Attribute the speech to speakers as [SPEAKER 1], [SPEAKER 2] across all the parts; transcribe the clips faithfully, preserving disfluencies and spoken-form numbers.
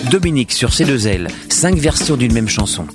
[SPEAKER 1] Dominique sur C deux L, cinq versions d'une même chanson.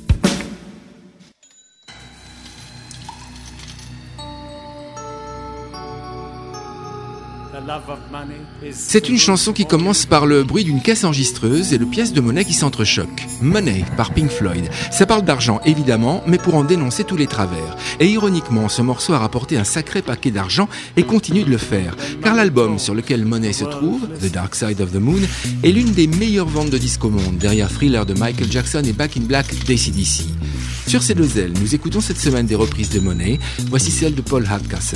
[SPEAKER 2] C'est une chanson qui commence par le bruit d'une caisse enregistreuse et le pièce de monnaie qui s'entrechoquent. Money par Pink Floyd. Ça parle d'argent évidemment, mais pour en dénoncer tous les travers. Et ironiquement, ce morceau a rapporté un sacré paquet d'argent et continue de le faire. Car l'album sur lequel Money se trouve, The Dark Side of the Moon, est l'une des meilleures ventes de disques au monde, derrière Thriller de Michael Jackson et Back in Black d'A C D C. Sur C deux L, nous écoutons cette semaine des reprises de Money. Voici celle de Paul Hardcastle.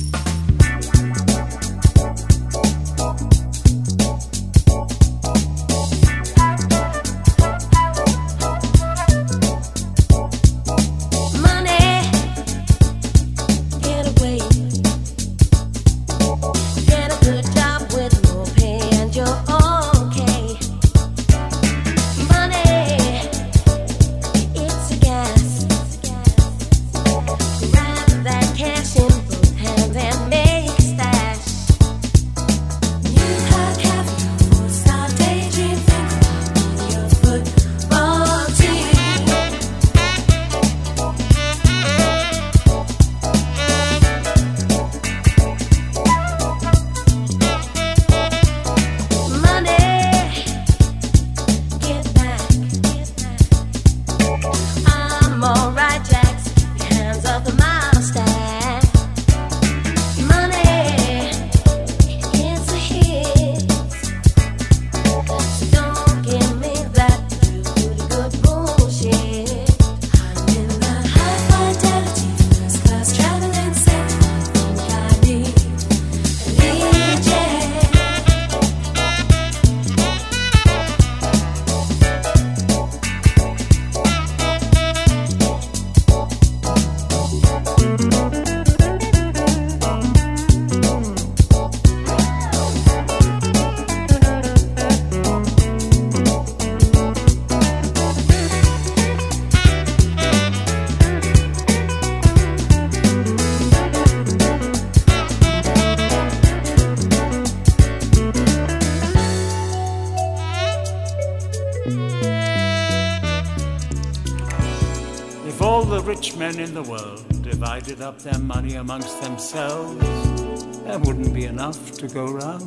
[SPEAKER 3] Rich men in the world divided up their money amongst themselves, there wouldn't be enough to go round.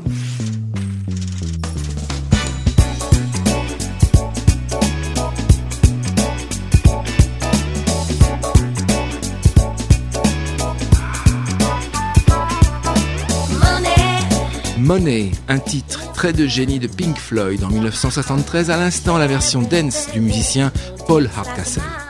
[SPEAKER 2] Money, un titre très de génie de Pink Floyd en dix-neuf cent soixante-treize, à l'instant la version dance du musicien Paul Hardcastle.